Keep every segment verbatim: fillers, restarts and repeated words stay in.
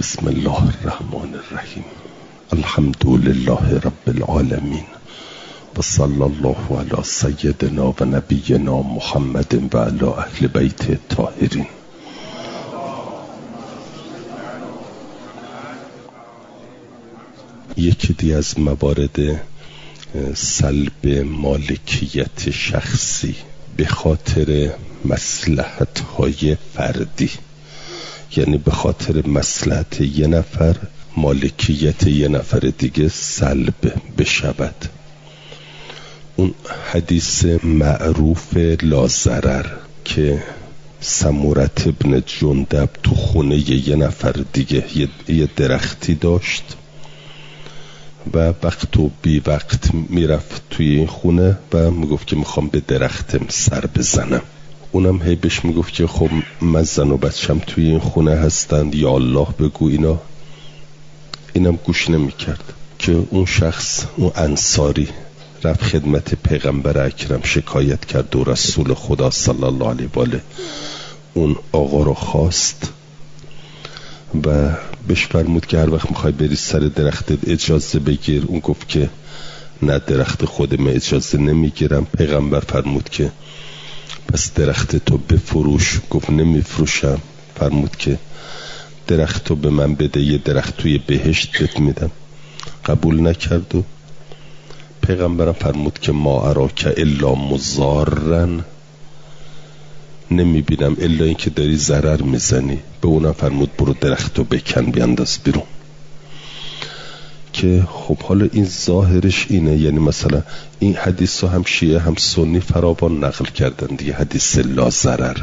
بسم الله الرحمن الرحیم. الحمد لله رب العالمین و صلی الله علی سیدنا و نبینا محمد و علی اهل بیت الطاهرین. یکی دیگه از موارد سلب مالکیت شخصی به خاطر مصلحت‌های فردی، یعنی به خاطر مصلحت یه نفر مالکیت یه نفر دیگه سلب بشود. اون حدیث معروف لا ضرر که سمورت ابن جندب تو خونه یه نفر دیگه یه درختی داشت و وقت و بی وقت میرفت توی این خونه و میگفت که میخوام به درختم سر بزنم. اونم هی بهش میگفت که خب من زن و بچم توی این خونه هستند، یا الله بگو اینا. اینم گوش نمیکرد که اون شخص، اون انصاری، رفت خدمت پیغمبر اکرم شکایت کرد و رسول خدا صلی الله علیه و آله اون آقا رو خواست و بهش فرمود که هر وقت میخوای بری سر درختت اجازه بگیر. اون گفت که نه، درخت خودم اجازه نمیگیرم. پیغمبر فرمود که پس درخت تو بفروش. گفت نمیفروشم. فرمود که درخت تو به من بده، یه درخت توی بهشت بهت میدم. قبول نکرد و پیغمبرم فرمود که ما اراک الا مضارن، نمیبینم الا این که داری ضرر میزنی. به اونم فرمود برو درختو بکن بیانداز بیرون. که خب حالا این ظاهرش اینه، یعنی مثلا این حدیث رو هم شیعه هم سنی فراوان نقل کردن دیگه، حدیث لا ضرر.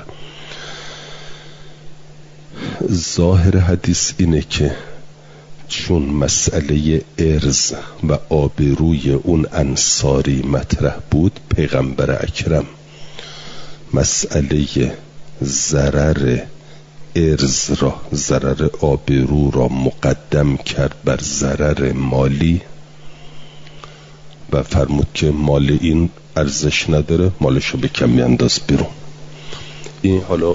ظاهر حدیث اینه که چون مسئله ارز و آبروی اون انصاری مطرح بود، پیغمبر اکرم مسئله ضرر ارز را، ضرر آبرو را مقدم کرد بر ضرر مالی و فرمود که مال این ارزش نداره، مالشو به کمی انداز بیرون. این حالا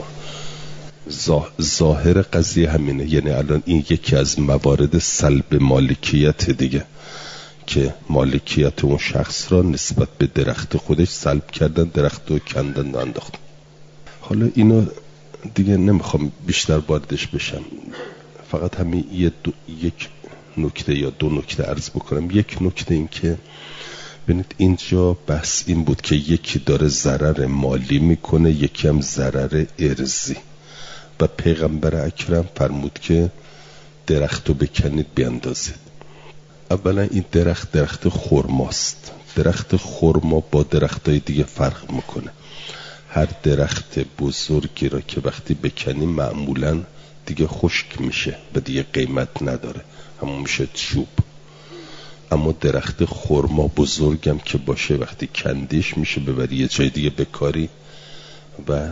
ظاهر قضیه همینه، یعنی الان این یکی از موارد سلب مالکیت دیگه که مالکیت اون شخص را نسبت به درخت خودش سلب کردن، درخت رو کندن و انداختن. حالا اینو دیگه نمیخوام بیشتر واردش بشم، فقط همین یه دو، یک نکته یا دو نکته عرض بکنم. یک نکته این که ببینید اینجا بحث این بود که یکی داره ضرر مالی میکنه، یکی هم ضرر ارزی و پیغمبر اکرم فرمود که درختو بکنید بیاندازید. اولا این درخت درخت خرماست. درخت خرما با درختای دیگه فرق میکنه. هر درخت بزرگی را که وقتی بکنی معمولا دیگه خشک میشه و دیگه قیمت نداره، همون میشه چوب. اما درخت خرما بزرگم که باشه وقتی کندیش میشه ببری یه جای دیگه بکاری و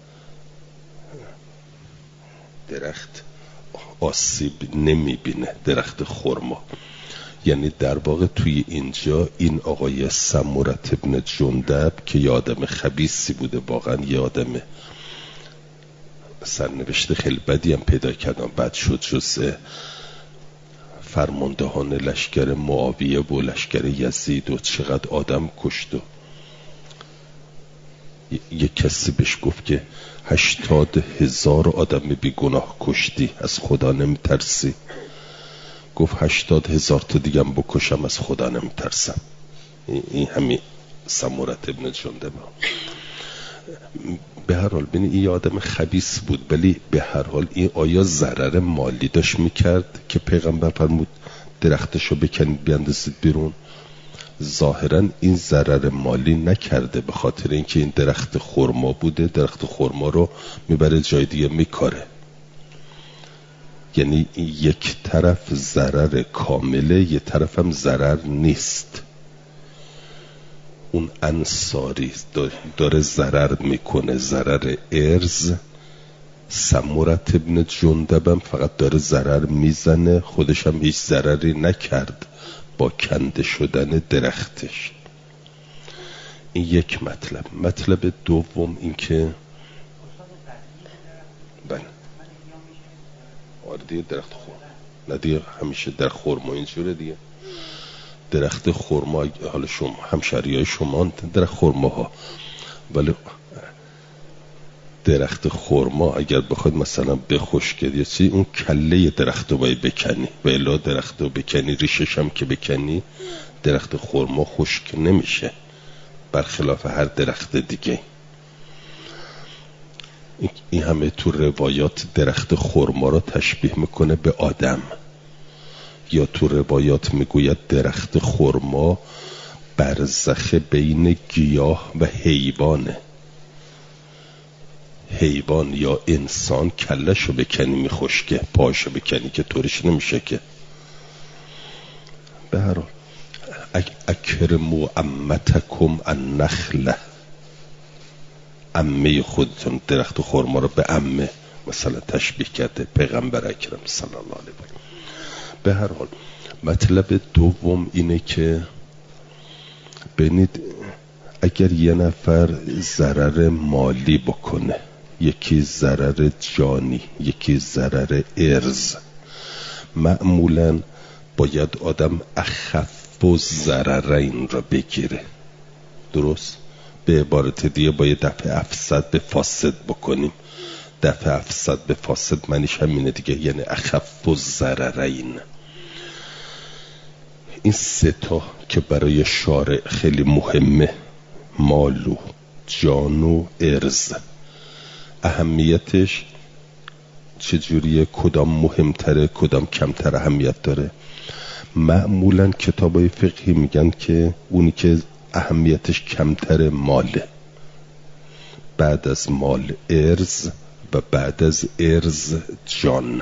درخت آسیب نمیبینه. درخت خرما یعنی در واقع توی اینجا این آقای سمورت ابن جندب که یه آدم خبیثی بوده، واقعا یه آدم سرنوشت خیلی بدی هم پیدا کردن، بعد شد جز فرماندهان لشکر معاویه و لشکر یزید و چقدر آدم کشت و یه کسی بهش گفت که هشتاد هزار آدم بی گناه کشتی، از خدا نمیترسی؟ گفت هشتاد هزار تا دیگم بکشم از خدا نمیترسم. این همین سمورت ابن جندب. به هر حال ببین این آدم خبیث بود، ولی به هر حال این آیا ضرر مالی داشت میکرد که پیغمبر فرمود درختشو بکنید بیاندازید بیرون؟ ظاهرا این ضرر مالی نکرده، به خاطر اینکه این درخت خرما بوده، درخت خرما رو میبره جای دیگه میکاره. یعنی یک طرف ضرر کامله، یک طرف هم ضرر نیست. اون انصاری داره ضرر میکنه، ضرر ارز. سمورت ابن جندبم فقط داره ضرر میزنه، خودش هم هیچ ضرری نکرد با کنده شدن درختش. این یک مطلب. مطلب دوم این که بله آره دیگه درخت خورما نه دیگه همیشه در خورما اینجوره دیگه. درخت خورما حالا شما همشهریای شما درخت خورما ها، ولی درخت خورما اگر بخواد مثلا بخشکید یا چی، اون کله درخت رو باید بکنی و الا درخت رو بکنی ریشش هم که بکنی درخت خورما خشک نمیشه، برخلاف هر درخت دیگه. این همه تو روایات درخت خورما را تشبیه میکنه به آدم، یا تو روایات میگوید درخت خورما برزخ بین گیاه و حیوانه. حیوان یا انسان کلشو بکنی میخشکه، پاشو بکنی که طورش نمیشه که. به هر حال اکرموا عمتکم النخله، عمه خودتون درخت خرما رو به عمه مثلا تشبیه کرده پیغمبر اکرم صلی الله علیه و آله. به هر حال مطلب دوم اینه که ببینید اگر یه نفر ضرر مالی بکنه، یکی ضرر جانی، یکی ضرر ارز، معمولاً باید آدم اخف و ضررین را بگیره. درست؟ به عبارت دیگه باید دفع افسد به فاسد بکنیم. دفع افسد به فاسد معنیش همینه دیگه، یعنی اخف و ضررین. این سه تا که برای شارع خیلی مهمه، مال و جان و ارز، اهمیتش چجوریه، کدام مهمتره کدام کمتر اهمیت داره. معمولا کتابای فقهی میگن که اونی که اهمیتش کمتر ماله، بعد از مال ارز و بعد از ارز جان.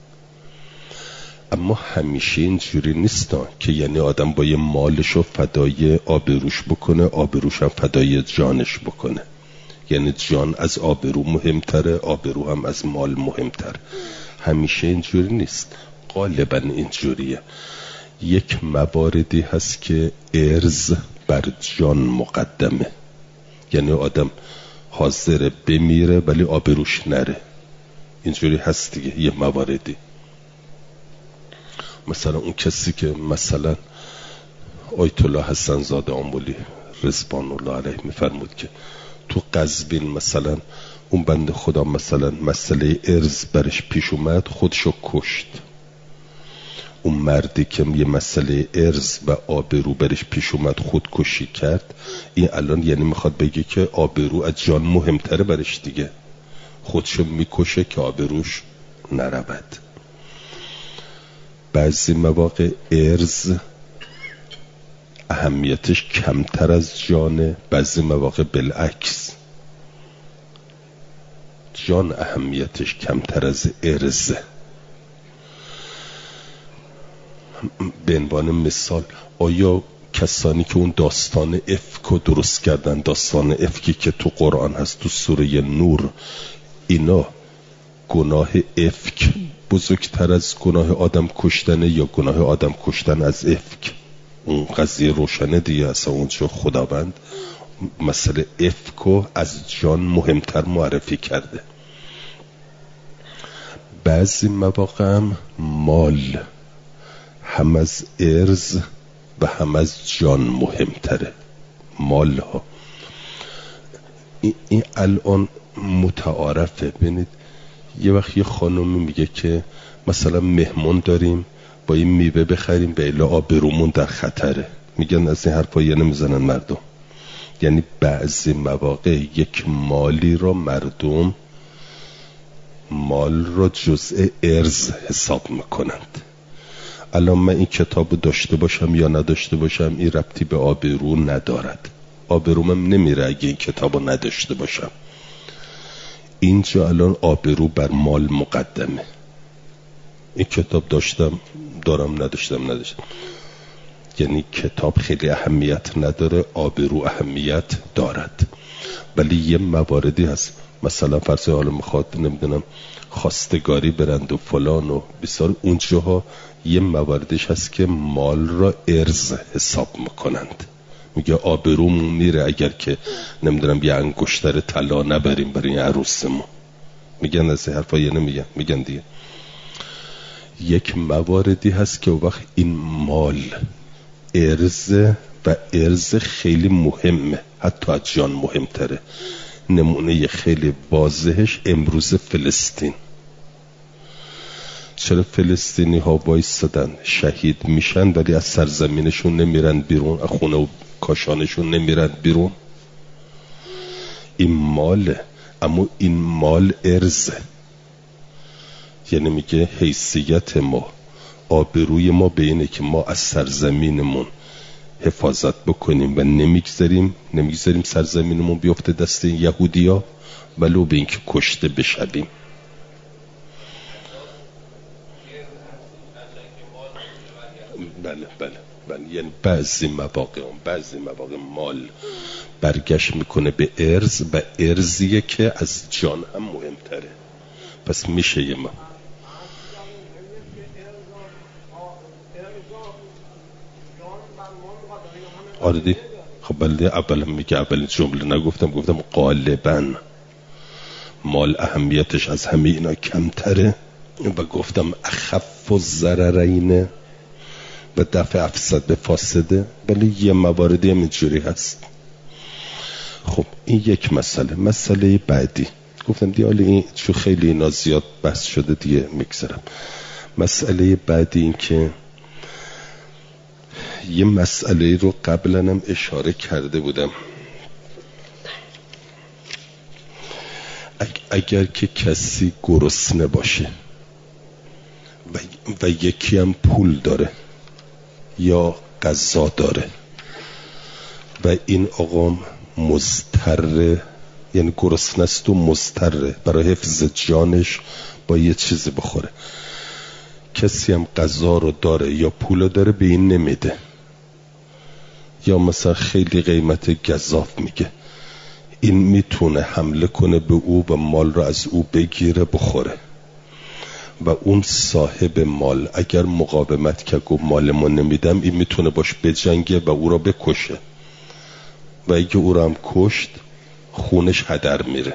اما همیشه اینجوری نیستا که یعنی آدم با یه مالشو فدای آبروش بکنه، آبروش هم فدای جانش بکنه. یعنی جان از آبرو مهمتره، آبرو هم از مال مهمتر. همیشه اینجوری نیست، غالبا اینجوریه. یک مواردی هست که ارز بر جان مقدمه، یعنی آدم حاضر بمیره ولی آبروش نره. اینجوری هست دیگه. یه مواردی مثلا اون کسی که مثلا آیت الله حسن زاده آمولی رضوان الله علیه میفرمود که تو قزوین مثلا اون بنده خدا مثلا مسئله ارز برش پیش اومد، خودشو کشت. اون مردی که یه مسئله ارز و آبرو برش پیش اومد خودکشی کرد، این الان یعنی میخواد بگه که آبرو از جان مهمتره برش دیگه، خودشو میکشه که آبروش نرود. بعضی مواقع ارز اهمیتش کمتر از جانه، بعضی مواقع بالعکس جان اهمیتش کمتر از ارزه. به عنوان مثال، آیا کسانی که اون داستان افک رو درست کردن، داستان افکی که تو قرآن هست تو سوره نور، اینا گناه افک بزرگتر از گناه آدم کشتنه یا گناه آدم کشتن از افک؟ اون قضیه روشنه دیگه. اصلا اونجا خداوند مسئله افکو از جان مهمتر معرفی کرده. بعضی مواقع هم مال هم از ارز و هم از جان مهمتره. مال ها این, این الان متعارفه. ببینید یه وقت یه خانومی میگه که مثلا مهمون داریم، با این میوه بخریم به الا آبرومون در خطره. میگن از این حرفا یه نمیزنن مردم. یعنی بعضی مواقع یک مالی را مردم مال را جزء ارز حساب میکنند. الان من این کتاب داشته باشم یا نداشته باشم این ربطی به آبرو ندارد. آبرومم نمیره اگه این کتاب نداشته باشم. اینجا الان آبرو بر مال مقدمه. این کتاب داشتم دارم، نداشتم نداشتم، یعنی کتاب خیلی اهمیت نداره، آبرو اهمیت دارد. ولی یه مواردی هست، مثلا فرض حالا میخواد نمیدونم خواستگاری برند و فلان و بسیار، اونجاها یه مواردش هست که مال را ارز حساب میکنند. میگه آبرومون میره اگر که نمیدونم یه انگشتر طلا نبریم برای عروسمون. میگن از این حرفا یه نمیگن، میگن دیگه. یک مواردی هست که وقت این مال ارز و ارز خیلی مهمه، حتی از جان مهمتره. نمونه خیلی واضحش امروز فلسطین. چرا فلسطینی ها وایستادن شهید میشن ولی از سرزمینشون نمیرن بیرون، از خونه و کاشانشون نمیرن بیرون؟ این ماله، اما این مال ارزه. یعنی میگه حیثیت ما، آبروی ما به اینه که ما از سرزمینمون حفاظت بکنیم و نمیگذاریم نمیگذاریم سرزمینمون بیفته دست یهودیا ولو به اینکه کشته بشویم. بله بله بله یعنی بعضی مواقع بعضی مواقع مال برگشت میکنه به ارز و ارزیه که از جان هم مهمتره. پس میشه یه ما آره دی خب بله اولا میگه اول جمله نگفتم، گفتم غالبا مال اهمیتش از همه اینا کمتره و گفتم اخف الضررین و دفع افسد به فاسده، ولی یه مواردی هم اینجوری هست. خب این یک مسئله. مسئله بعدی گفتم دیالی این چون خیلی اینا زیاد بحث شده دیگه میگذارم. مسئله بعدی این که یه مسئله رو قبلا هم اشاره کرده بودم، اگر که کسی گرسنه باشه و, و یکی هم پول داره یا غذا داره و این آقا مضطره، یعنی گرسنه است و مضطره برای حفظ جانش با یه چیزی بخوره، کسی هم غذا رو داره یا پول داره به این نمیده، یا مثلا خیلی قیمت گزاف میگه، این میتونه حمله کنه به او و مال رو از او بگیره بخوره و اون صاحب مال اگر مقاومت که گفت مال ما نمیدم، این میتونه باش بجنگه و او را بکشه و اگه او را هم کشت خونش هدر میره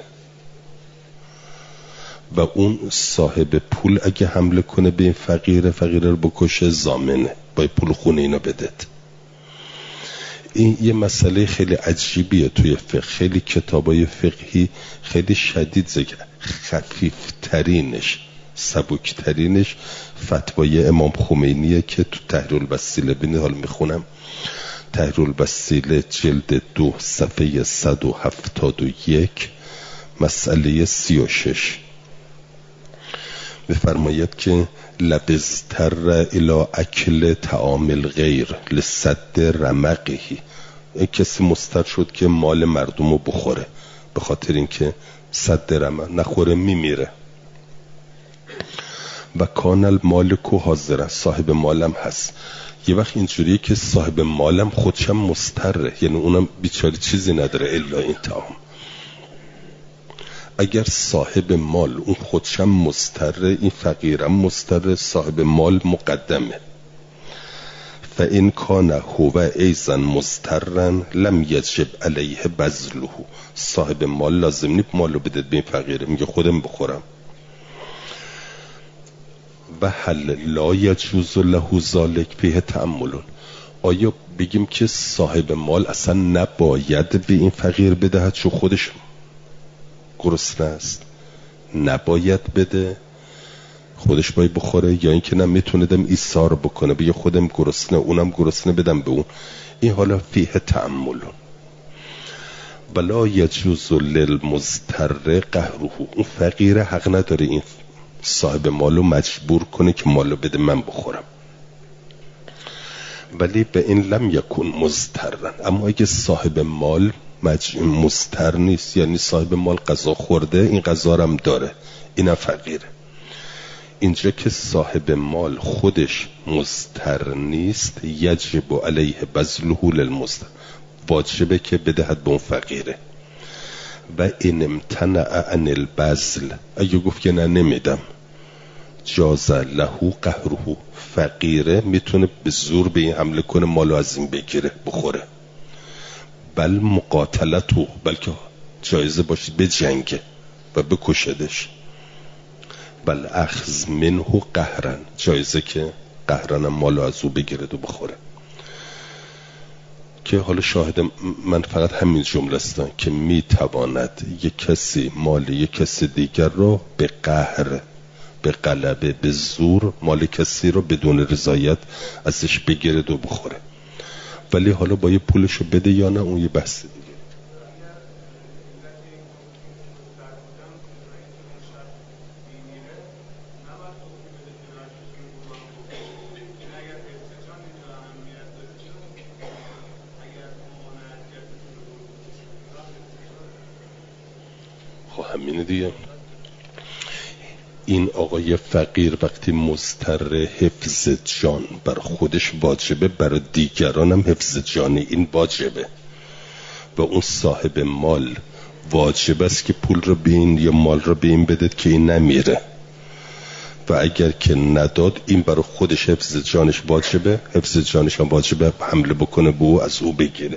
و اون صاحب پول اگه حمله کنه به این فقیره فقیره رو بکشه ضامنه باید پول خونه اینا بدهد. این یه مسئله خیلی عجیبیه توی فقه، خیلی کتابای فقهی خیلی شدید ذکر، خفیف ترینش سبک ترینش فتوای امام خمینیه که تو تحریر الوسیله بینید، حالا میخونم تحریر الوسیله جلد دو صفحه صد و هفتاد و یک مسئله سی و شش بفرماید که لبزتر الى اکل طعام الغیر لصد رمقهی، کسی مضطر شد که مال مردم رو بخوره به خاطر اینکه صد رمق نخوره میمیره و کان المالک حاضر، صاحب مالم هست. یه وقت اینجوریه که صاحب مالم خودشم مضطره، یعنی اونم بیچاره چیزی نداره الا این طعام. اگر صاحب مال اون خودشم مضطره، این فقیرم مضطره، صاحب مال مقدمه. فإن کان هو ایضا مضطرا لم یجب علیه بذله، صاحب مال لازم نیست مالو بده به این فقیره، میگه خودم بخورم. و هل لا یجوز له ذلک فیه تأمل، آیا بگیم که صاحب مال اصلا نباید به این فقیر بدهد چون خودش گرسنه است، نباید بده خودش باید بخوره، یا اینکه نه میتونه دم ایثار بکنه بگه خودم گرسنه اونم گرسنه بدم به اون؟ این حالا فیه تأمل. ولا یجوز للمضطر قهره، اون فقیر حق نداره این صاحب مالو مجبور کنه که مالو بده من بخورم. ولی به این لم یکن مضطرن، اما اگه صاحب مال مضطر نیست، یعنی صاحب مال غذا خورده این غذا هم داره اینم فقیره، اینجا که صاحب مال خودش مضطر نیست یجب علیه بذله للمضطر، واجبه که بدهد به اون فقیره. و این امتنع عن البذل، اگه گفت که نه نمیدم، جاز له قهره، فقیره میتونه به زور به این حمله کنه مالو از این بگیره بخوره. بل مقاتلتو، بلکه جایزه باشه به جنگه و بکشدش. بل اخذ منه قهرن، جایزه که قهرن مال از او بگیرد و بخوره. که حالا شاهد من فقط همین جمله است که میتواند یک کسی مال یک کسی دیگر رو به قهر، به غلبه، به زور مال کسی رو بدون رضایت ازش بگیرد و بخوره. ولی حالا با یه پولشو بده یا نه اون یه بحث دیگه. خب همینه دیگه. این آقای فقیر وقتی مضطر حفظ جان بر خودش واجبه، برای دیگران هم حفظ جانی این واجبه و اون صاحب مال واجب است که پول رو به این یا مال رو به این بده که این نمیره، و اگر که نداد این برای خودش حفظ جانش واجبه، حفظ جانش هم واجبه حمله بکنه به او، از او بگیره.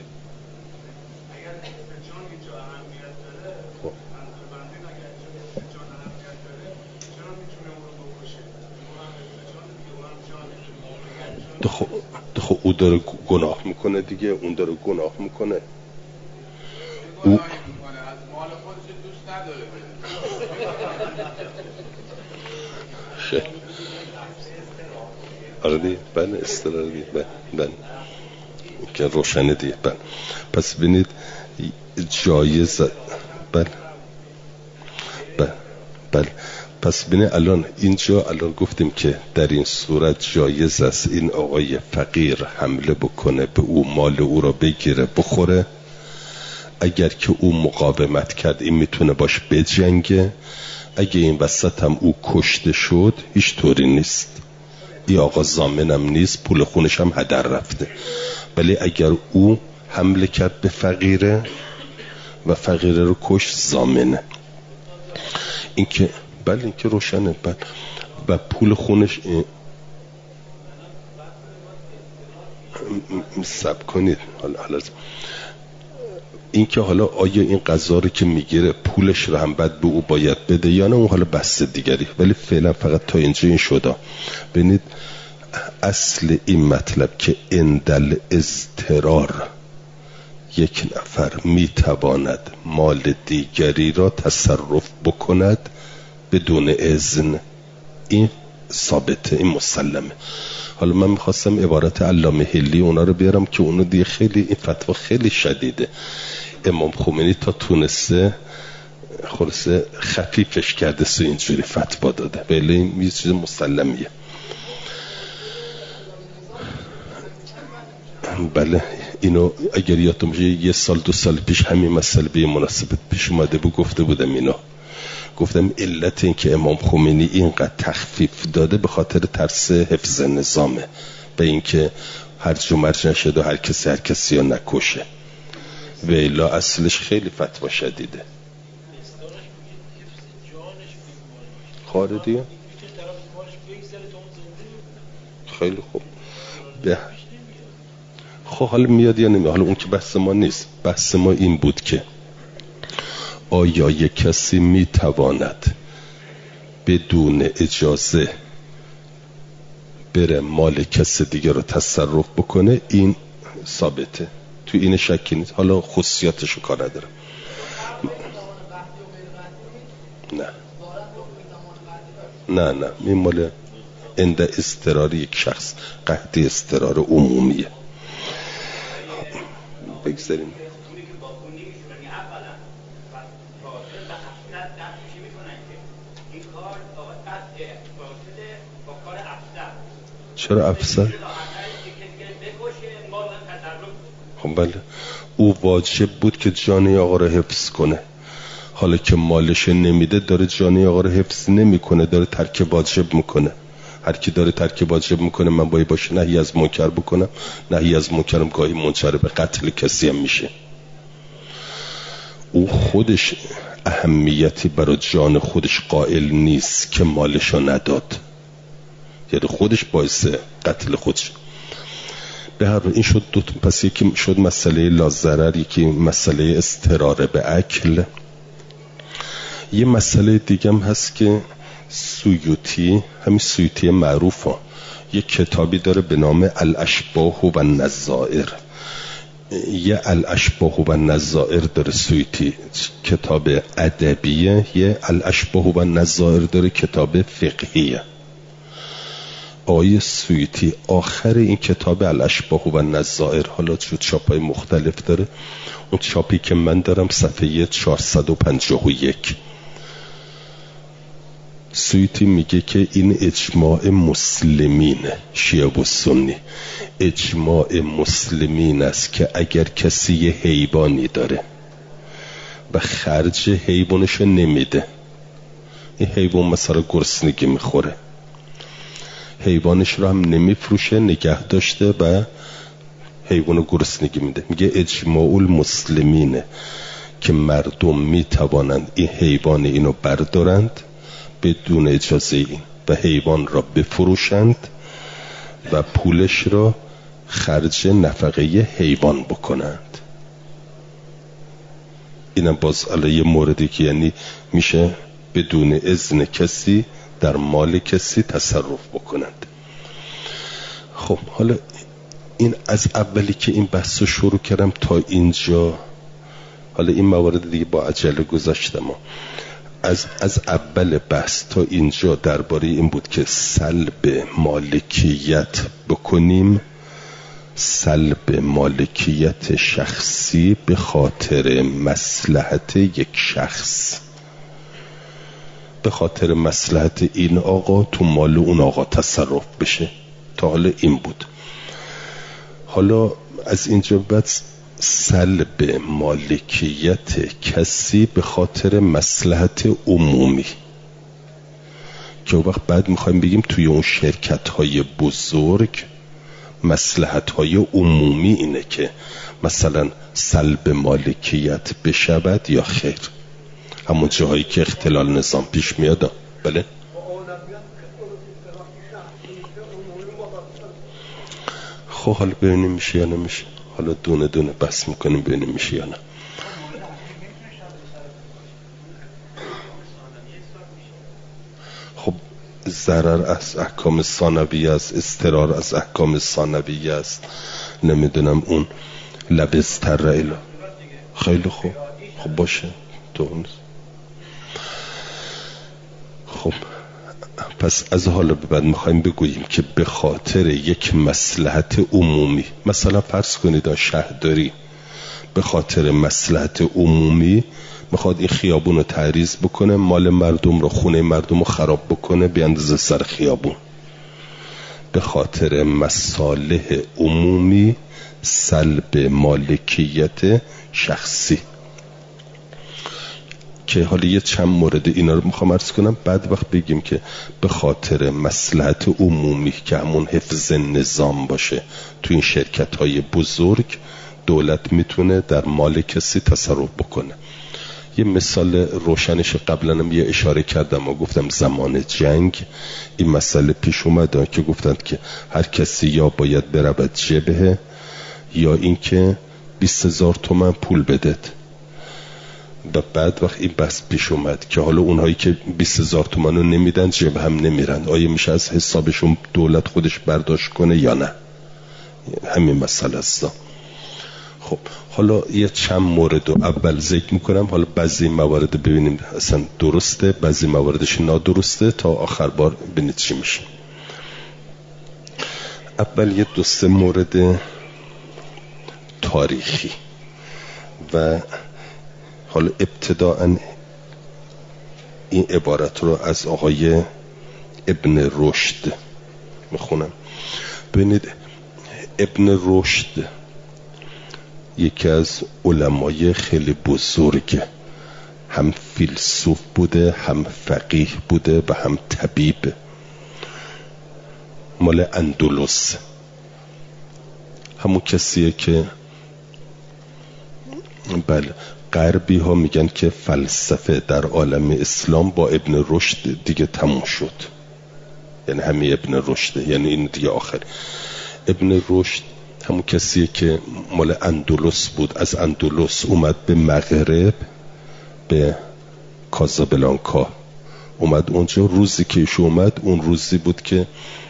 خب خب او داره گناه میکنه دیگه، اون داره گناه میکنه. او خیلی آره دیگه، بله استرار دیگه، بله بله که روشنه دیگه. بله پس ببینید جایز، بله بله بله پس ببینید الان اینجا الان گفتیم که در این صورت جایز است این آقای فقیر حمله بکنه به او، مال او را بگیره بخوره. اگر که او مقاومت کرد این میتونه باش بجنگه. اگه این وسط هم او کشته شد هیچ طوری نیست، این آقا ضامنم نیست، پول خونش هم هدر رفته. ولی اگر او حمله کرد به فقیره و فقیره رو کش، ضامنه. این که بله این که روشنه. بله و پول خونش سب کنید حالا حالا این که حالا آیا این قضا رو که میگیره پولش رو هم بعد به او باید بده یا نه، اون حالا بحث دیگری. ولی فعلا فقط تا اینجا این شده. ببینید اصل این مطلب که اندل اضطرار یک نفر میتواند مال دیگری را تصرف بکند بدون اذن، این ثابته، این مسلمه. حالا من میخواستم عبارت علامه حلی اونا رو بیارم که اونو دیگه خیلی این فتوا خیلی شدیده. امام خمینی تا تونسته خلاصه خفیفش کرده سو اینجوری فتوا داده. بله این یه چیز مسلمیه. بله اینو اگر یادتون باشه یه سال دو سال پیش همین مسئله به مناسبت پیش اومده بود، گفته بودم اینو. گفتم علت این که امام خمینی اینقدر تخفیف داده به خاطر ترس حفظ نظامه، به اینکه هرج و مرج نشد و هر کسی هر کسی رو نکشه. و الا اصلش خیلی فتوا شدیده. خاردیه خیلی خوب. به خب حالا میاد یا نمیاد، حالا اون که بحث ما نیست. بحث ما این بود که آیا یک کسی میتواند بدون اجازه بره مال کسی دیگه رو تصرف بکنه؟ این ثابته، تو این شکی نیست. حالا خصوصیاتشو کار نداره. نه نه نه این مال اند استرار یک شخص، قحطی استرار عمومیه. بگذاریم چرا افسر؟ خب بله او واجب بود که جان آقا رو حفظ کنه. حالا که مالش نمیده داره جان آقا رو حفظ نمیکنه، داره ترک واجب میکنه. هر کی داره ترک واجب میکنه من باید باشه نهی از منکر بکنم. نهی از منکرم گاهی منجر به قتل کسی هم میشه. او خودش اهمیتی برای جان خودش قائل نیست که مالشو نداد، یعنی خودش باعث قتل خودش. به هر حال این شد دو تا. پس یکی شد مسئله لازرر، یکی مسئله استراره به اکل. یه مسئله دیگه هم هست که سیوطی، همین سیوطی معروف ها، یک کتابی داره به نام الاشباح و النظائر. یه الاشباح و النظائر داره سیوطی، کتاب ادبیه. یه الاشباح و النظائر داره، کتاب فقهیه. آیه سیوطی آخر این کتاب الاشباح و النظائر، حالا شد چاپای مختلف داره، اون چاپی که من دارم صفحه چهارصد و پنجاه و یک، سیوطی میگه که این اجماع مسلمینه، شیعه و سنی، اجماع مسلمین است که اگر کسی یه حیوانی داره و خرج حیوانش نمیده، این حیوان مثلا گرسنگی میخوره، حیوانش رو هم نمیفروشه، نگه داشته و حیوان گرسنگی میده، میگه اجماع المسلمینه که مردم میتوانند این حیوان اینو بردارند بدون اجازه این و حیوان را بفروشند و پولش را خرج نفقه حیوان بکنند. اینم باز علیه موردی که یعنی میشه بدون اذن کسی در مال کسی تصرف بکنند. خب حالا این از اولی که این بحث رو شروع کردم تا اینجا، حالا این موارد دیگه با عجله گذاشتم، از از اول بحث تا اینجا درباره این بود که سلب مالکیت بکنیم، سلب مالکیت شخصی به خاطر مصلحت یک شخص، به خاطر مصلحت این آقا تو مال اون آقا تصرف بشه. تا حالا این بود. حالا از اینجا بعد سلب مالکیت کسی به خاطر مصلحت عمومی، که وقت بعد میخوایم بگیم توی اون شرکت های بزرگ مصلحت های عمومی اینه که مثلا سلب مالکیت بشود یا خیر، همون جاهایی که اختلال نظام پیش میاد. بله خب حالا ببینیم میشه یا نمیشه، حالا دونه دونه بحث میکنیم ببینیم میشه یا نه. خب ضرر از احکام ثانویه است، اضطرار از احکام ثانویه است، نمیدونم اون لبستر ایلا. خیلی خوب، خب باشه تو خب پس از حالا به بعد میخوایم بگوییم که به خاطر یک مصلحت عمومی، مثلا فرض کنید شهرداری به خاطر مصلحت عمومی میخواد این خیابون رو تعریض بکنه، مال مردم رو، خونه مردم رو خراب بکنه، بیاندازه سر خیابون، به خاطر مصالح عمومی سلب مالکیت شخصی. که حالا یه چند مورد اینا رو میخوام عرض کنم، بعد وقت بگیم که به خاطر مصلحت عمومی که همون حفظ نظام باشه تو این شرکت های بزرگ، دولت میتونه در مال کسی تصرف بکنه. یه مثال روشنش قبلا هم یه اشاره کردم و گفتم زمان جنگ این مسئله پیش اومد که گفتند که هر کسی یا باید برود جبهه یا اینکه بیست هزار تومن پول بدید. و بعد وقت این بحث پیش اومد که حالا اونهایی که بیست هزار تومن رو نمیدن جبهه هم نمیرن، آیا میشه از حسابشون دولت خودش برداشت کنه یا نه؟ همین مسئله است. خب حالا یه چند مورد رو اول ذکر میکنم، حالا بعضی موارد ببینیم اصلا درسته، بعضی مواردش نادرسته، تا آخر بار ببینید چی میشه. اول یه دو سه مورد تاریخی و حالا ابتداءً این عبارت رو از آقای ابن رشد میخونم. ببینید ابن رشد یکی از علمای خیلی بزرگ، هم فیلسوف بوده، هم فقیه بوده و هم طبیب، مال اندلس. همون کسیه که بله غربی ها میگن که فلسفه در عالم اسلام با ابن رشد دیگه تموم شد، یعنی همین ابن رشد، یعنی این دیگه آخر. ابن رشد همون کسیه که مال اندلس بود، از اندلس اومد به مغرب، به کازابلانکا اومد اونجا. روزی که ایشون اومد اون روزی بود که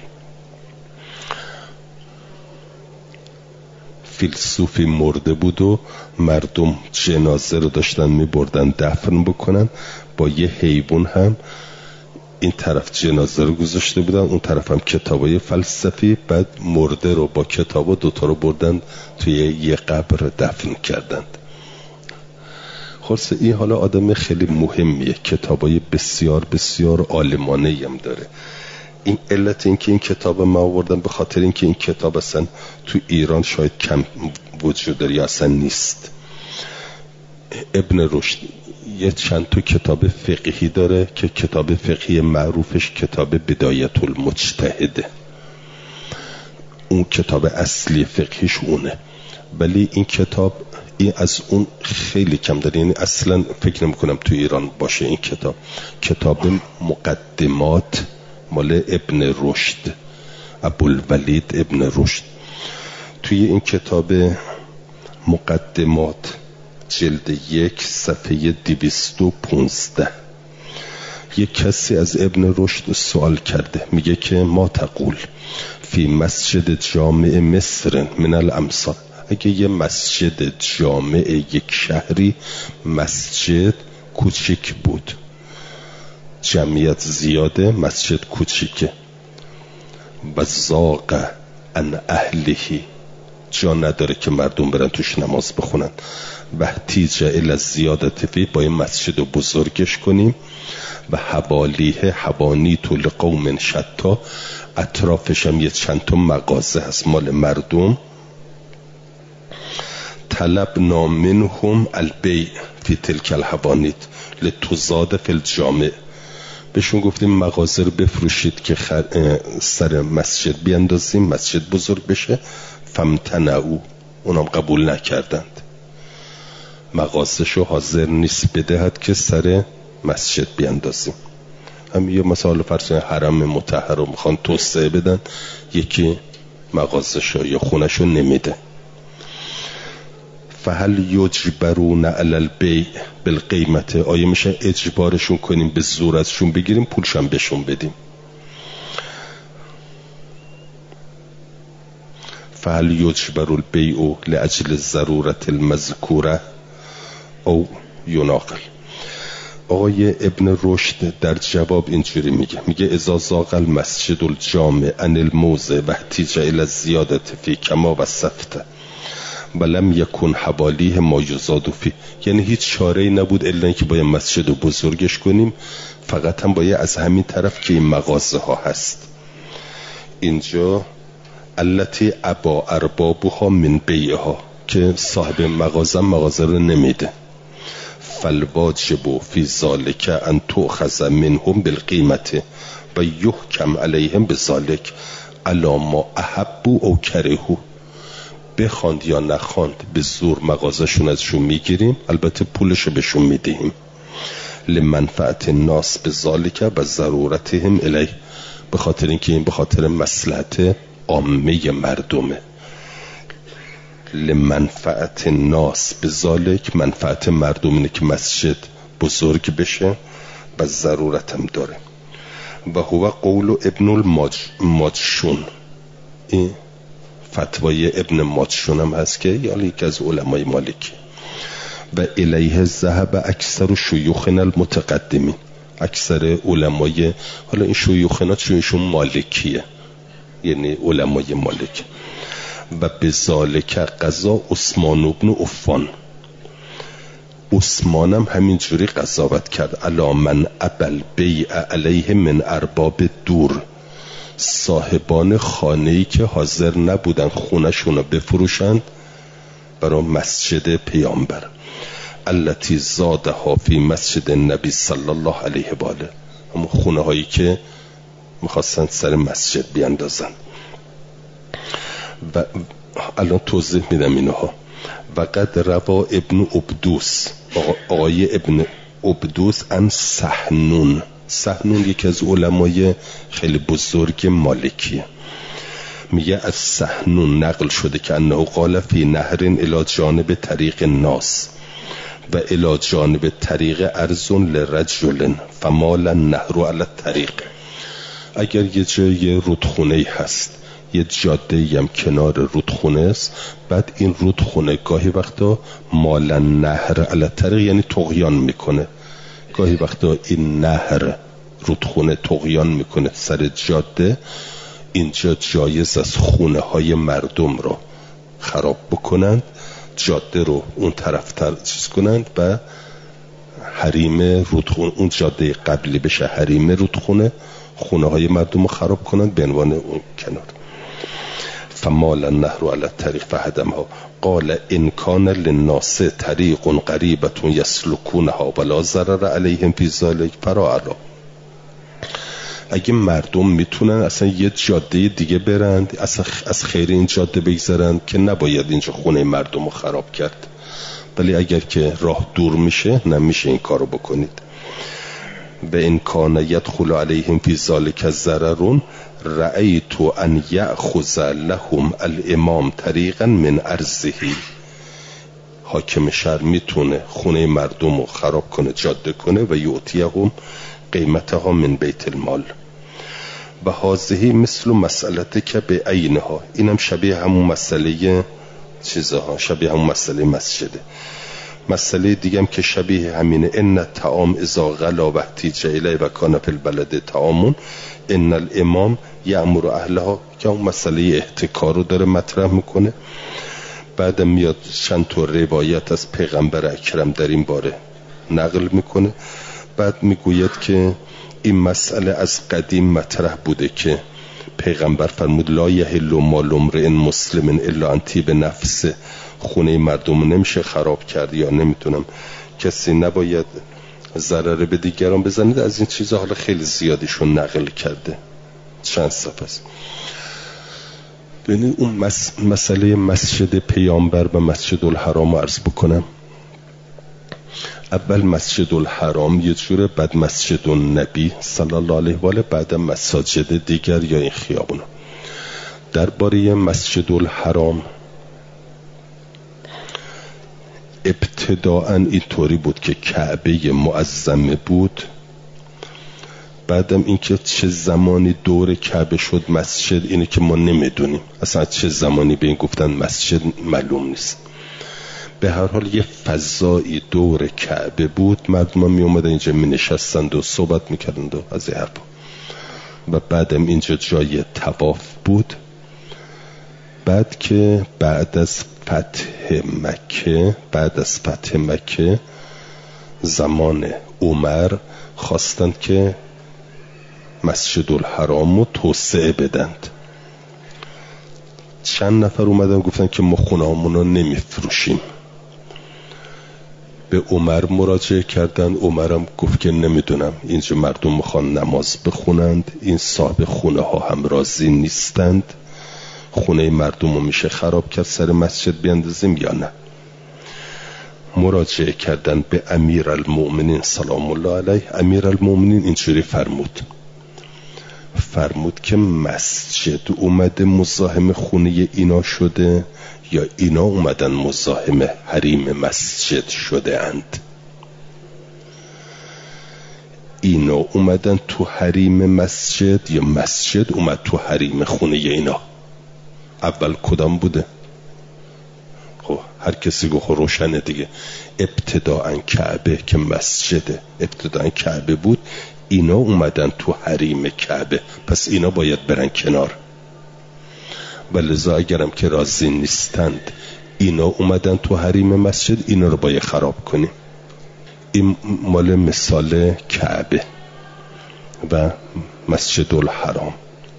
فیلسوفی مرده بود و مردم جنازه رو داشتن می بردن دفن بکنن، با یه حیوان هم این طرف جنازه رو گذاشته بودن، اون طرف هم کتابای فلسفی، بعد مرده رو با کتابا دوتا رو بردن توی یه قبر دفن کردند. خلاصه این حالا آدم خیلی مهمیه، کتابای بسیار بسیار عالمانه‌ای هم داره. این علت این که این کتاب ما آوردم به خاطر این که این کتاب اصلا تو ایران شاید کم وجود داره یا اصلا نیست. ابن رشد یه چند تا کتاب فقهی داره که کتاب فقهی معروفش کتاب بدایت المجتهده، اون کتاب اصلی فقهیش اونه، ولی این کتاب این از اون خیلی کم داره، یعنی اصلا فکر نمی کنم تو ایران باشه این کتاب. کتاب مقدمات مال ابن رشد، ابوالولید ابن رشد. توی این کتاب مقدمات جلد یک صفحه دویست و پونزده یک کسی از ابن رشد سوال کرده، میگه که ما تقول فی مسجد جامع مصر من الامثال، اگه یه مسجد جامع یک شهری مسجد کوچیک بود، جمعیت زیاده مسجد کوچیکه، و زاغ عن اهلهی، جا نداره که مردم برن توش نماز بخونن، و احتیج الی زیادت فی، با این مسجد رو بزرگش کنیم، و حوالیه حوانیت لقوم شتا، اطرافش هم یه چند تا مغازه هست مال مردم، طلبنا منهم البیع فی تلک الحوانیت لتزاد فی الجامع، بهشون گفتیم مغازه رو بفروشید که خر... سر مسجد بیاندازیم مسجد بزرگ بشه، فامتنعوا، اونم قبول نکردند، مغازه شو حاضر نیست بدهد که سر مسجد بیاندازیم. هم یه مثال فرض حرم مطهر رو میخوان توسعه بدن، یکی مغازه شو یا خونه شو نمیده. فهل یجبرون علی البیع بالقیمت، آیا میشه اجبارشون کنیم به زور ازشون بگیریم پولشم بهشون بدیم؟ فهل یجبر البیع لاجل ضرورت المذکوره او یناقل. آقای ابن رشد در جواب اینجوری میگه، میگه اذا زاغ المسجد الجامع عن الموضع و احتیج الی الزیادت فی کما وصفت ولم یکن حوالیه ما یزاد فی، یعنی هیچ چاره‌ای نبود الا اینکه باید مسجد رو بزرگش کنیم، فقط هم باید از همین طرف که این مغازه ها هست. اینجا التی ابا اربابها من بیعها، که صاحب مغازه مغازه رو نمیده، فالواجب فی ذالک ان تؤخذ منهم بالقیمت و یحکم علیهم بذالک علی ما احبوا او کرهوا، بخواند یا نخواند به زور مغازه شون ازشون میگیریم، البته پولشو بهشون میدهیم، لمنفعت الناس بذالک و ضرورتهم الیه، به خاطر اینکه این به خاطر مصلحت عامه مردمه. لمنفعت الناس بذالک، منفعت مردم اینه که مسجد بزرگ بشه و ضرورت هم داره. و هو قول ابن الماجشون، این فتوای ابن ماجشون هم هست که یعنی یکی از علمای مالکی. و الیه ذهب اکثر شیوخنا المتقدمین، اکثر علمای، حالا این شیوخنا چونشون مالکیه یعنی علمای مالک. و بذالک قضا عثمان ابن عفان، عثمان هم همینجوری قضاوت کرد، علی من ابل بیع علیه من ارباب دور، صاحبان خانه‌ای که حاضر نبودن خونه‌شون رو بفروشند برای مسجد پیامبر، التی زادها فی مسجد النبی صلی الله علیه و آله، همون خونه هایی که میخواستن سر مسجد بیاندازن. و الان توضیح میدم اینها. و قد روا ابن عبدوس، آقای ابن عبدوس ان سحنون، سحنون یکی از علمای خیلی بزرگ مالکیه، میگه از سحنون نقل شده که انه قال فی نهر الی جانب طریق الناس و الی جانب طریق ارض لرجل فمال النهر علی الطریق. اگر یه جای رودخونه هست، یه جاده هم کنار رودخونه است، بعد این رودخونه گاهی وقتا مال النهر علی الطریق یعنی طغیان میکنه، گاهی وقتا این نهر رودخونه طغیان میکنه سر جاده، اینجا جایز از خونه های مردم رو خراب بکنند، جاده رو اون طرف تر چیز کنند و حریم رودخونه، اون جاده قبلی بشه حریم رودخونه، خونه های مردم رو خراب کنند به عنوان اون کنار. فمال النهر علی الطریق فهدمها قال ان کان للناس طریق قریبة یسلکونها ولا ضرر علیهم فی ذلک فراعلا. اگه مردم میتونن اصلا یه جاده دیگه برند، اصلا از خیر این جاده بگذرند که نباید اینجا خونه مردم رو خراب کرد، ولی اگر که راه دور میشه نمیشه این کارو بکنید. و ان کان یدخل علیهم فی ذلک ضرر رأیت ان یأخذ لهم الامام طریقا من ارضه. حاکم شهر میتونه خونه مردم رو خراب کنه، جاده کنه و یعطیهم قیمتها من بیت المال. و هذه مثل مسئلته که به عینها، اینم شبیه همون مسئله چیزها، شبیه همون مسئله مسجده. مسئله دیگه هم که شبیه همینه، ان الطعام اذا غلا و احتیج الیه و کان فی البلد طعام ان الامام یأمر اهلها، که اون مسئله احتکار رو داره مطرح میکنه. بعد میاد چند تا روایت از پیغمبر اکرم در این باره نقل میکنه. بعد میگوید که این مسئله از قدیم مطرح بوده که پیغمبر فرمود لا یحل مال امرئ مسلم الا ان طیب نفس، خونه مردم نمیشه خراب کرد، یا نمیتونم کسی نباید ضرر به دیگران بزنید. از این چیزا حالا خیلی زیادیشون نقل کرده، چند صفحه است. ببینید اون مس... مسئله مسجد پیامبر و مسجد الحرام عرض بکنم. اول مسجد الحرام یه جوره، بعد مسجد النبی صلی الله علیه و آله، بعد مساجد دیگر یا این خیابونا. درباره مسجد الحرام ابتداءً اینطوری بود که کعبه معظمه بود، بعدم اینکه چه زمانی دور کعبه شد مسجد، اینه که ما نمیدونیم اصلا چه زمانی به این گفتن مسجد معلوم نیست. به هر حال یه فضایی دور کعبه بود، مردم می اومدن اینجا می نشستند و صحبت می کردند و از این حرفا. و بعدم اینجا جای طواف بود. بعد که بعد از فتح مکه بعد از فتح مکه زمان عمر خواستند که مسجد الحرام رو توسعه بدند. چند نفر اومدن گفتن که ما خونه همون رو نمی فروشیم. به عمر مراجعه کردن، عمرم گفت که نمیدونم، اینجا مردم میخوان نماز بخونند، این صاحب خونه ها هم راضی نیستند، خونه مردم رو میشه خراب کرد سر مسجد بیندازیم یا نه. مراجعه کردن به امیر المؤمنین سلام الله علیه. امیر المؤمنین اینجوری فرمود فرمود که مسجد اومده مزاحم خونه اینا شده یا اینا اومدن مزاحم حریم مسجد شده اند؟ اینا اومدن تو حریم مسجد یا مسجد اومد تو حریم خونه اینا؟ اول کدام بوده؟ خب هر کسی گفت روشنه دیگه. ابتداءً کعبه که مسجده، ابتداءً کعبه بود، اینا اومدن تو حریم کعبه، پس اینا باید برن کنار. ولذا اگرم که راضی نیستند اینا اومدن تو حریم مسجد، اینا رو باید خراب کنیم. این مال مثال کعبه و مسجد الحرام.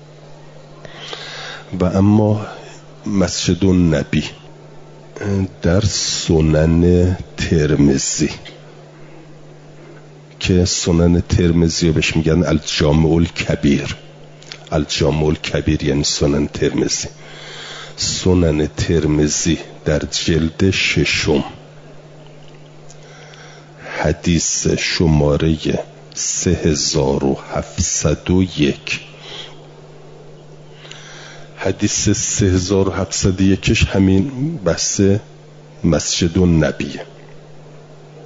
و اما مسجد النبی در سنن ترمذی که سنن ترمذی بهش میگن الجامع الکبیر. الجامع الکبیر یعنی سنن ترمذی. سنن ترمذی در جلد ششم حدیث شماره سه هزار و هفتصد و یک، حدیث سه هزار و هفتصد و یکش همین بحث مسجد النبیه.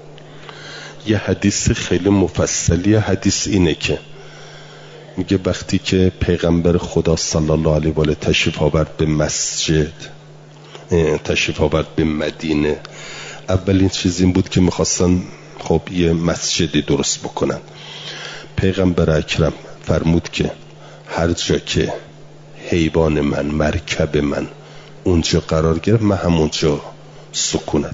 یه حدیث خیلی مفصلی حدیث اینه که میگه وقتی که پیغمبر خدا صلی الله علیه و آله تشریف آورد به مسجد، تشریف آورد به مدینه، اولین چیز این بود که میخواستن خب یه مسجدی درست بکنن. پیغمبر اکرم فرمود که هر جا که حیوان من، مرکب من اونجا قرار گرفت، من همونجا سکونت.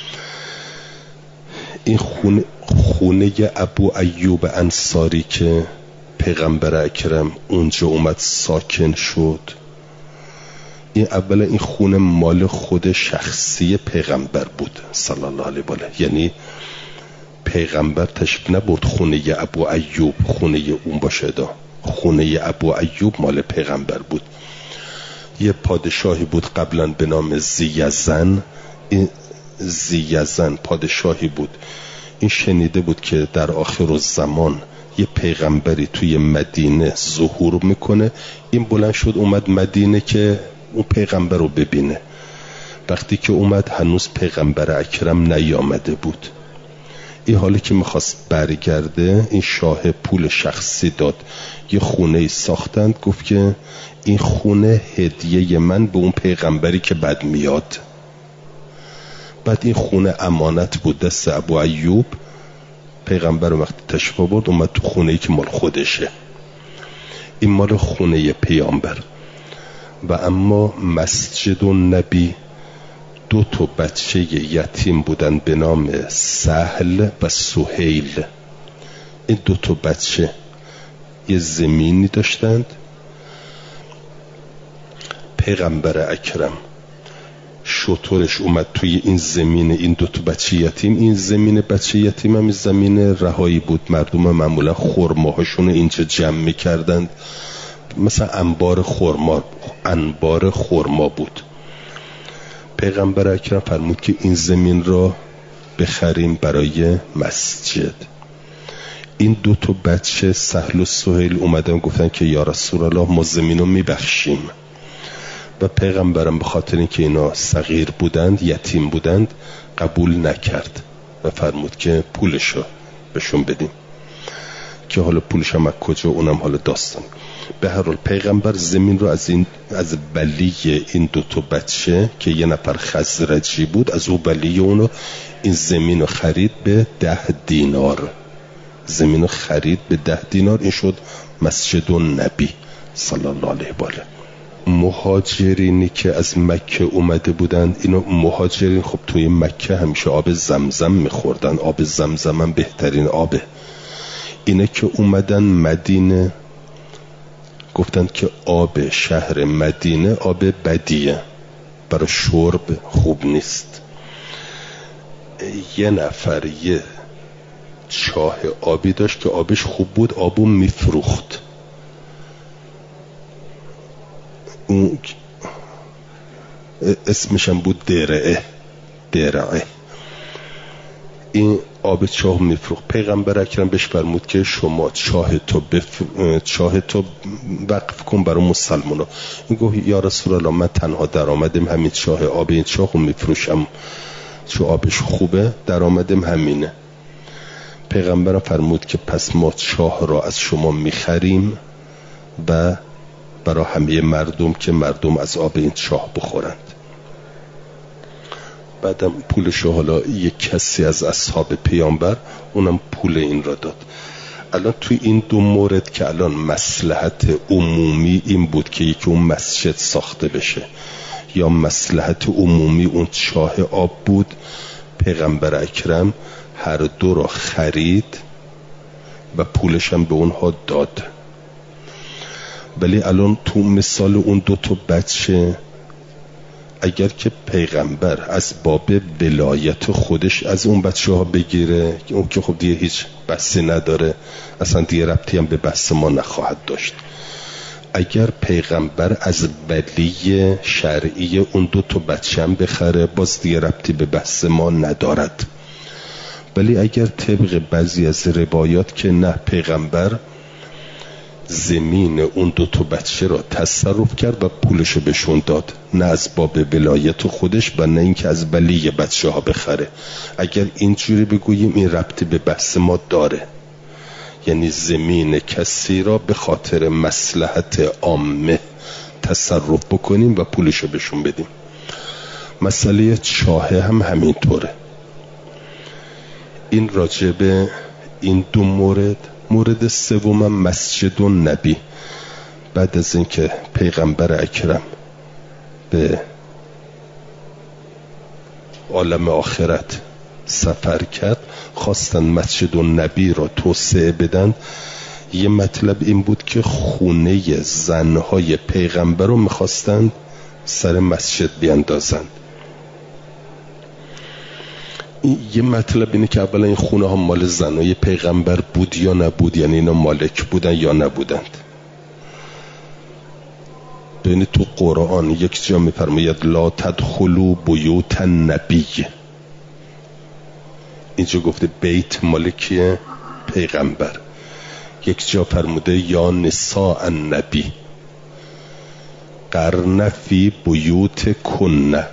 این خونه خونه ابو ایوب انصاری که پیغمبر اکرم اونجا اومد ساکن شد، این اولا این خونه مال خود شخصی پیغمبر بود صلی الله علیه و آله. یعنی پیغمبر تشریف نبرد خونه ابو ایوب خونه اون باشه، دا خونه ابو ایوب مال پیغمبر بود. یه پادشاهی بود قبلا به نام زیزن. این زیزن پادشاهی بود، این شنیده بود که در آخر الزمان یه پیغمبری توی مدینه ظهور میکنه. این بلند شد اومد مدینه که اون پیغمبر رو ببینه. وقتی که اومد هنوز پیغمبر اکرم نیامده بود. این حالی که میخواست برگرده، این شاه پول شخصی داد، یه خونه ای ساختند، گفت که این خونه هدیه من به اون پیغمبری که بد میاد. بعد این خونه امانت بود دست ابو ایوب. پیغمبر وقتی تشریف آورد اومد تو خونه ای که مال خودشه. این مال خونه پیامبر. و اما مسجد النبی دو تا بچه یتیم بودن به نام سهل و سهیل. این دو تا بچه یه زمینی داشتند. پیغمبر اکرم شطورش اومد توی این زمین این دو تا بچه یتیم. این زمین بچه یتیم هم زمین رهایی بود، مردم معمولا خرماهاشون اینجا جمع میکردند، مثلا انبار خرما انبار خرما بود. پیغمبر اکرم فرمود که این زمین را بخریم برای مسجد. این دو تا بچه سهل و سهیل اومدن گفتن که یا رسول الله ما زمین رو میبخشیم. و پیغمبرم به خاطر اینکه اینا صغیر بودند، یتیم بودند، قبول نکرد و فرمود که پولشو بهشون بدیم. که حالا پولش هم از کجا، اونم حالا داستان. به هر حال پیغمبر زمین رو از این از ولی این دو تا بچه که یه نفر خزرجی بود، از او ولی اونو این زمین رو خرید به ده دینار. زمین رو خرید به ده دینار. این شد مسجد النبی صلی الله علیه و آله. مهاجرینی که از مکه اومده بودند، اینو مهاجرین خب توی مکه همیشه آب زمزم میخوردن. آب زمزم هم بهترین آبه. اینه که اومدن مدینه گفتند که آب شهر مدینه آب بدیه، برای شرب خوب نیست. یه نفر یه چاه آبی داشت که آبش خوب بود، آبو میفروخت. اون اسمشم بود درعه درعه این آب چاه میفروخت. پیغمبر اکرم بهش فرمود که شما چاه تو بف... چاه تو وقف کن برای مسلمانا. این گفت یا رسول الله من تنها درآمدم همین چاه، آب این چاه رو میفروشم چون آبش خوبه، درآمدم همینه. پیغمبر فرمود که پس ما چاه را از شما میخریم و برای همه مردم که مردم از آب این چاه بخورند. بعدم پولشو حالا یک کسی از اصحاب پیامبر اونم پول این را داد. الان توی این دو مورد که الان مصلحت عمومی این بود که یکی اون مسجد ساخته بشه یا مصلحت عمومی اون چاه آب بود، پیغمبر اکرم هر دو را خرید و پولش هم به اونها داد. ولی الان تو مثال اون دو تا بچه، اگر که پیغمبر از باب ولایت خودش از اون بچه ها بگیره، اون که خب دیگه هیچ بحثی نداره، اصلا دیگه ربطی هم به بحث ما نخواهد داشت. اگر پیغمبر از ولی شرعی اون دو تا بچه هم بخره، باز دیگه ربطی به بحث ما ندارد. ولی اگر طبق بعضی از روایات که نه، پیغمبر زمین اون دو تا بچه را تصرف کرد و پولشو بهشون داد، نه از باب ولایت خودش و نه اینکه از ولی بچه ها بخره. اگر اینجوری بگوییم این ربطی به بحث ما داره، یعنی زمین کسی را به خاطر مصلحت عامه تصرف بکنیم و پولشو بهشون بدیم. مسئله چاهه هم همینطوره. این راجع به این دو مورد. مورد سوم مسجد و نبی. بعد از اینکه پیغمبر اکرم به عالم آخرت سفر کرد، خواستن مسجد و نبی را توسعه بدن. یه مطلب این بود که خونه زنهای پیغمبر رو میخواستن سر مسجد بیاندازن. یه مطلب اینه که اولا این خونه ها مال زنهای پیغمبر بود یا نبود، یعنی اینا مالک بودن یا نبودند. ببینید تو قرآن یک جا میفرماید لا تدخلوا بیوت النبی، اینجا گفته بیت مالکی پیغمبر. یک جا فرموده یا نساء النبی قرن فی بیوت کنه.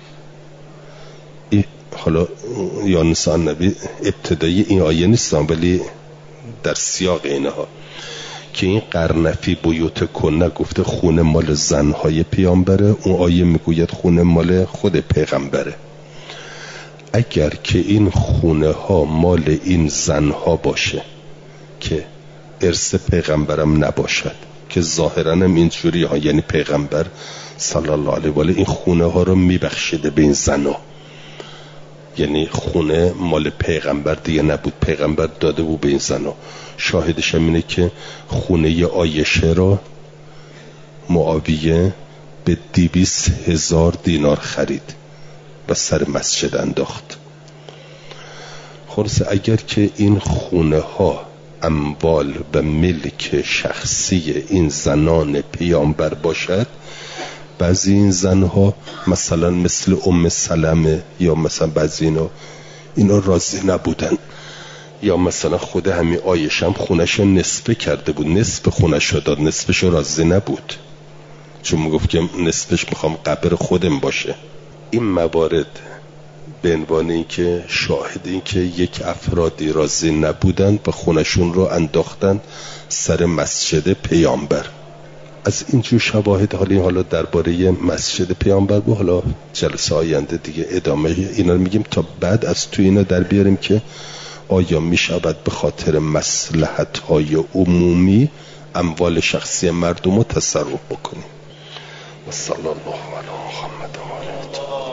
حالا یا نساء النبی ابتدایی این آیه نیستن، ولی در سیاق اینها که این قرن فی بیوت کنه گفته خونه مال زنهای پیامبره، اون آیه میگوید خونه مال خود پیغمبره. اگر که این خونه ها مال این زنها باشه که ارث پیغمبرم نباشد، که ظاهرا هم اینجوری ها، یعنی پیغمبر صلی الله علیه و آله این خونه ها رو میبخشیده به این زنها، یعنی خونه مال پیغمبر دیگه نبود، پیغمبر داده بود به این زنها. شاهدش هم اینه که خونه عایشه را معاویه به دویست هزار دینار خرید و سر مسجد انداخت. خلاصه اگر که این خونه ها اموال و ملک شخصی این زنان پیامبر باشد، بعضی این زنها مثلا مثل ام سلمه یا مثلا بعضی اینا اینا راضی نبودن، یا مثلا خود همین عایشه هم خونش نصفه کرده بود، نصف خونش داد، نصفش راضی نبود، چون میگفت که نصفش میخوام قبر خودم باشه. این موارد به عنوان این که شاهد این که یک افرادی راضی نبودن و خونشون رو انداختن سر مسجد پیامبر. از اینجور شواهد حالا حالا درباره مسجد پیامبر با حالا جلسه آینده دیگه ادامه اینا رو میگیم تا بعد از تو اینا در بیاریم که آیا میشود به خاطر مصلحت های عمومی اموال شخصی مردم رو تصرف بکنیم. و صلی الله علی محمد و آله.